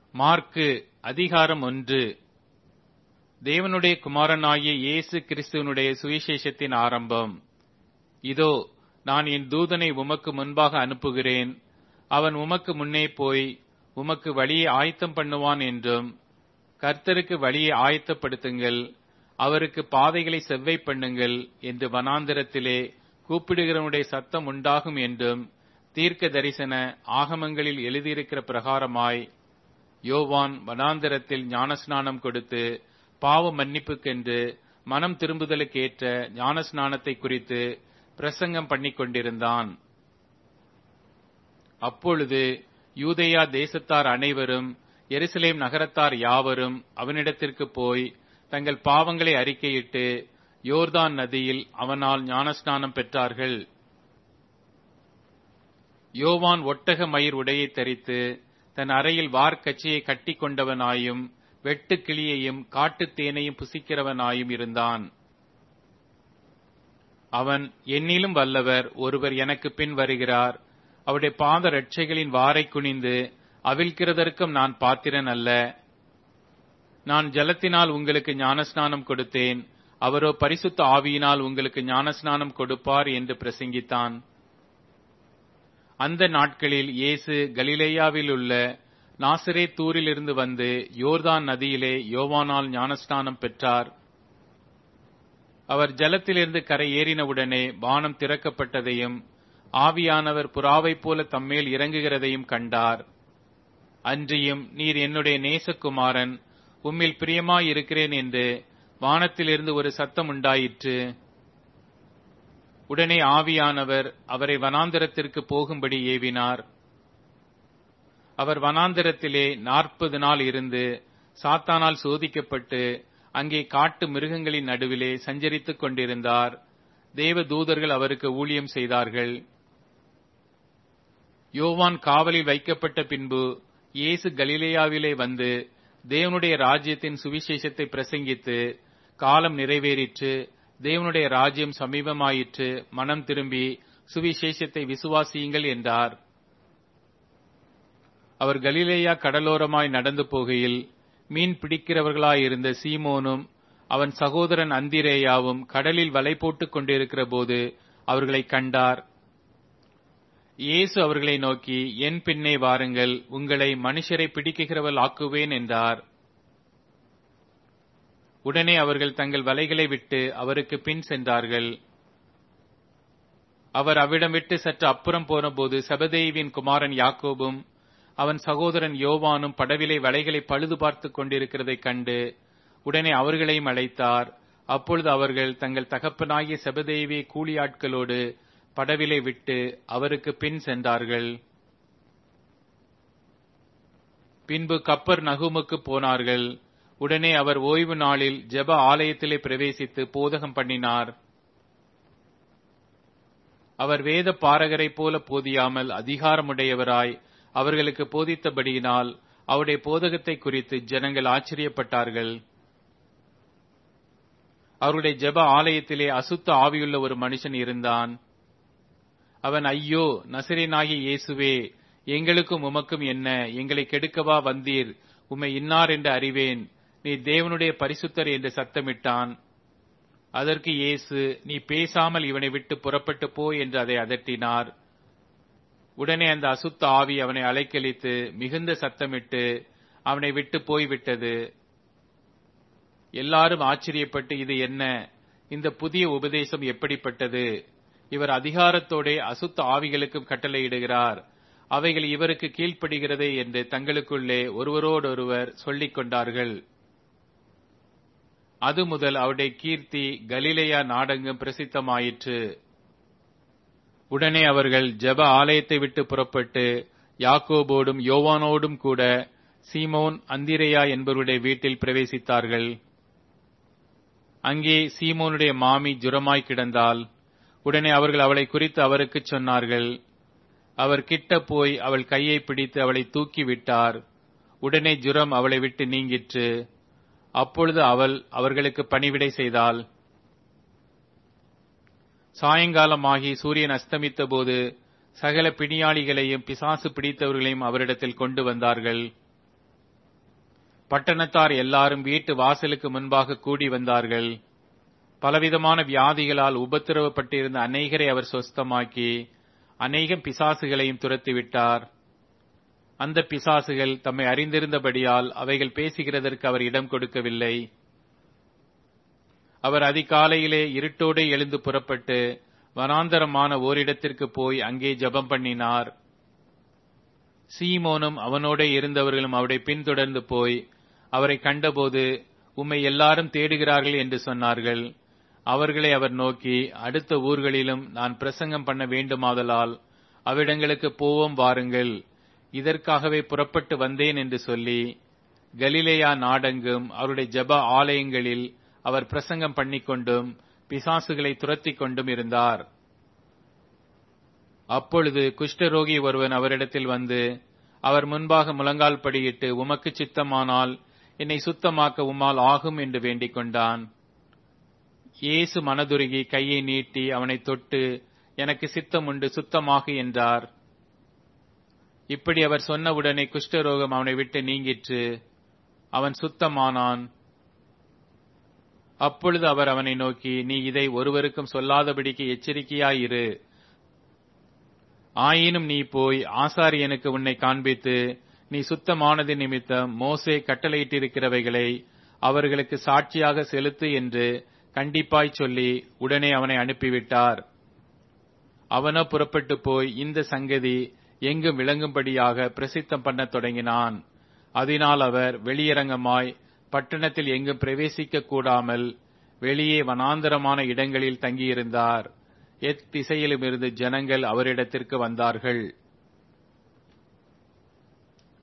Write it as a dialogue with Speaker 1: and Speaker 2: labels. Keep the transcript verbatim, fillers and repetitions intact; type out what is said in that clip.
Speaker 1: Mark அதிகாரம் ஒன்று. தேவனுடைய குமாரனாகிய இயேசு கிறிஸ்துவனுடைய சுவிசேஷத்தின் ஆரம்பம். இதோ, நான் என் தூதனை உமக்கு முன்பாக அனுப்புகிறேன். அவன் உமக்கு முன்னே போய் உமக்கு வழியை ஆயத்தம் பண்ணுவான் என்றும், கர்த்தருக்கு வழியை ஆயத்தப்படுத்துங்கள், அவருக்கு பாதைகளை செவ்வை பண்ணுங்கள் என்று வனாந்திரத்திலே கூப்பிடுகிறவனுடைய சத்தம் உண்டாகும் என்றும் தீர்க்க தரிசன ஆகமங்களில் எழுதியிருக்கிற பிரகாரமாய் யோவான் வனாந்திரத்தில் ஞானஸ்நானம் கொடுத்து பாவ மன்னிப்புக்கென்று மனம் திரும்புதலுக்கேற்ற ஞானஸ்நானத்தை குறித்து பிரசங்கம் பண்ணிக் கொண்டிருந்தான். அப்பொழுது யூதேயா தேசத்தார் அனைவரும் எருசலேம் நகரத்தார் யாவரும் அவனிடத்திற்கு போய் தங்கள் பாவங்களை அறிக்கையிட்டு யோர்தான் நதியில் அவனால் ஞானஸ்நானம் பெற்றார்கள். யோவான் ஒட்டக மயிர் உடையை தரித்து தன் அறையில் வார்க்கச்சையை கட்டி கொண்டவனாயும் வெட்டு கிளியையும் காட்டுத் தேனையும் புசிக்கிறவனாயும் இருந்தான். அவன், என்னிலும் வல்லவர் ஒருவர் எனக்கு பின் வருகிறார், அவருடைய பாத ரட்சைகளின் வாரை குனிந்து அவிழ்க்கிறதற்கும் நான் பாத்திரன் அல்ல. நான் ஜலத்தினால் உங்களுக்கு ஞானஸ்நானம் கொடுத்தேன், அவரோ பரிசுத்த ஆவியினால் உங்களுக்கு ஞானஸ்நானம் கொடுப்பார் என்று பிரசங்கித்தான். அந்த நாட்களில் இயேசு கலிலேயாவில் உள்ள நாசரேத்தூரிலிருந்து வந்து யோர்தான் நதியிலே யோவானால் ஞானஸ்நானம் பெற்றார். அவர் ஜலத்திலிருந்து கரை ஏறினவுடனே வானம் திறக்கப்பட்டதையும் ஆவியானவர் புறாவைப் போல தம்மேல் இறங்குகிறதையும் கண்டார். அன்றியும், நீர் என்னுடைய நேசகுமாரன், உம்மில் பிரியமாயிருக்கிறேன் என்று வானத்திலிருந்து ஒரு சத்தம் உண்டாயிற்று. உடனே ஆவியானவர் அவரை வனாந்தரத்திற்கு போகும்படி ஏவினார். அவர் வனாந்தரத்திலே நாற்பது நாள் இருந்து சாத்தானால் சோதிக்கப்பட்டு அங்கே காட்டு மிருகங்களின் நடுவிலே சஞ்சரித்துக் கொண்டிருந்தார். தேவ தூதர்கள் அவருக்கு ஊழியம் செய்தார்கள். யோவான் காவலில் வைக்கப்பட்ட பின்பு இயேசு கலிலேயாவிலே வந்து தேவனுடைய ராஜ்யத்தின் சுவிசேஷத்தை பிரசங்கித்து, காலம் நிறைவேறிற்று, தேவனுடைய ராஜ்யம் சமீபமாயிற்று, மனம் திரும்பி சுவிசேஷத்தை விசுவாசியுங்கள் என்றார். அவர் கலிலேயா கடலோரமாய் நடந்து போகையில் மீன் பிடிக்கிறவர்களாயிருந்த சீமோனும் அவன் சகோதரன் அந்திரேயாவும் கடலில் வலை போட்டுக் கொண்டிருக்கிற போது அவர்களை கண்டார். இயேசு அவர்களை நோக்கி, என் பின்னே வாருங்கள், உங்களை மனுஷரை பிடிக்கிறவர்கள் ஆக்குவேன் என்றார். உடனே அவர்கள் தங்கள் வலைகளை விட்டு அவருக்கு பின் சென்றார்கள். அவர் அவ்விடம் விட்டு சற்று அப்புறம் போனபோது செபதேயுவின் குமாரன் யாக்கோபும் அவன் சகோதரன் யோவானும் படவிலே வலைகளை பழுது பார்த்துக் கொண்டிருக்கிறதைக் கண்டு உடனே அவர்களையும் அழைத்தார். அப்பொழுது அவர்கள் தங்கள் தகப்பனாகிய செபதேயுவை கூலியாட்களோடு படவிலே விட்டு அவருக்கு பின் சென்றார்கள். பின்பு கப்பர் நகுமுக்கு போனார்கள். உடனே அவர் ஓய்வு நாளில் ஜெப ஆலயத்திலே பிரவேசித்து போதகம் பண்ணினார். அவர் வேத பாரகரைப் போல போதியாமல் அதிகாரமுடையவராய் அவர்களுக்கு போதித்தபடியினால் அவருடைய போதகத்தை குறித்து ஜனங்கள் ஆச்சரியப்பட்டார்கள். அவருடைய ஜெப ஆலயத்திலே அசுத்த ஆவியுள்ள ஒரு மனுஷன் இருந்தான். அவன், ஐயோ, நசரேயனாகிய இயேசுவே, எங்களுக்கும் உமக்கும் என்ன? எங்களை கெடுக்கவா வந்தீர்? உம்மை இன்னார் என்று அறிவேன், நீ தேவனுடைய பரிசுத்தர் என்று சத்தமிட்டான். அதற்கு இயேசு, நீ பேசாமல் இவனை விட்டு புறப்பட்டு போ என்று அதை அதட்டினார். உடனே அந்த அசுத்த ஆவி அவனை அலைக்கழித்து மிகுந்த சத்தமிட்டு அவனை விட்டு போய்விட்டது. எல்லாரும் ஆச்சரியப்பட்டு, இது என்ன? இந்த புதிய உபதேசம் எப்படிப்பட்டது? இவர் அதிகாரத்தோட அசுத்த ஆவிகளுக்கும் கட்டளையிடுகிறார், அவைகள் இவருக்கு கீழ்ப்படுகிறதே என்று தங்களுக்குள்ளே ஒருவரோடொருவர் சொல்லிக் கொண்டார்கள். அது முதல் அவருடைய கீர்த்தி கலிலேயா நாடெங்கும் பிரசித்தமாயிற்று. உடனே அவர்கள் ஜெப ஆலயத்தை விட்டு புறப்பட்டு யாக்கோபோடும் யோவானோடும் கூட சீமோன் அந்திரேயா என்பவருடைய வீட்டில் பிரவேசித்தார்கள். அங்கே சீமோனுடைய மாமி ஜுரமாய் கிடந்தாள். உடனே அவர்கள் அவளை குறித்து அவருக்கு சொன்னார்கள். அவர் கிட்ட போய் அவள் கையை பிடித்து அவளை தூக்கி விட்டார். உடனே ஜுரம் அவளை விட்டு நீங்கிற்று. அப்பொழுது அவள் அவர்களுக்கு பணிவிடை செய்தாள். சாயங்காலமாகி சூரியன் அஸ்தமித்த போது சகல பிணியாளிகளையும் பிசாசு பிடித்தவர்களையும் அவரிடத்தில் கொண்டு வந்தார்கள். பட்டணத்தார் எல்லாரும் வீட்டு வாசலுக்கு முன்பாக கூடி வந்தார்கள். பலவிதமான வியாதிகளால் உபத்திரவப்பட்டிருந்த அநேகரை அவர் சொஸ்தமாக்கி அநேகம் பிசாசுகளையும் துரத்திவிட்டார். அந்த பிசாசுகள் தம்மை அறிந்திருந்தபடியால் அவைகள் பேசுகிறதற்கு அவர் இடம் கொடுக்கவில்லை. அவர் அதிகாலையிலே இருட்டோடு எழுந்து புறப்பட்டு வனாந்தரமான ஓரிடத்திற்கு போய் அங்கே ஜெபம் பண்ணினார். சீமோனும் அவனோட இருந்தவர்களும் அவரை பின்தொடர்ந்து போய் அவரை கண்டபோது, உம்மை எல்லாரும் தேடுகிறார்கள் என்று சொன்னார்கள். அவர்களை அவர் நோக்கி, அடுத்த ஊர்களிலும் நான் பிரசங்கம் பண்ண வேண்டுமாதலால் அவ்விடங்களுக்கு போவோம் வாருங்கள், இதற்காகவே புறப்பட்டு வந்தேன் என்று சொல்லி கலிலேயா நாடெங்கும் அவருடைய ஜெப ஆலயங்களில் அவர் பிரசங்கம் பண்ணிக்கொண்டும் பிசாசுகளை துரத்தி கொண்டும் இருந்தார். அப்பொழுது குஷ்டரோகி ஒருவன் அவரிடத்தில் வந்து அவர் முன்பாக முழங்கால் படியிட்டு, உமக்கு சித்தமானால் என்னை சுத்தமாக்க உம்மால் ஆகும் என்று வேண்டிக் கொண்டான். இயேசு மனதுருகி கையை நீட்டி அவனை தொட்டு, எனக்கு சித்தம் உண்டு, சுத்தமாகு என்றார். இப்படி அவர் சொன்னவுடனே குஷ்டரோகம் அவனை விட்டு நீங்கிற்று. அவன் சுத்தமானான். அப்பொழுது அவர் அவனை நோக்கி, நீ இதை ஒருவருக்கும் சொல்லாதபடிக்கு எச்சரிக்கையாயிரு. ஆயினும் நீ போய் ஆசாரியனுக்கு உன்னை காண்பித்து, நீ சுத்தமானது நிமித்தம் மோசே கட்டளையிட்டிருக்கிறவைகளை அவர்களுக்கு சாட்சியாக செலுத்து என்று கண்டிப்பாய் சொல்லி உடனே அவனை அனுப்பிவிட்டார். அவனோ புறப்பட்டு போய் இந்த சங்கதி எங்கும் விளங்கும்படியாக பிரசித்தம் பண்ணத் தொடங்கினான். அதனால் அவர் வெளியரங்கமாய் பட்டணத்தில் எங்கும் பிரவேசிக்க கூடாமல் வெளியே வனாந்தரமான இடங்களில் தங்கியிருந்தார். எத்திசையிலுமிருந்து ஜனங்கள் அவரிடத்திற்கு வந்தார்கள்.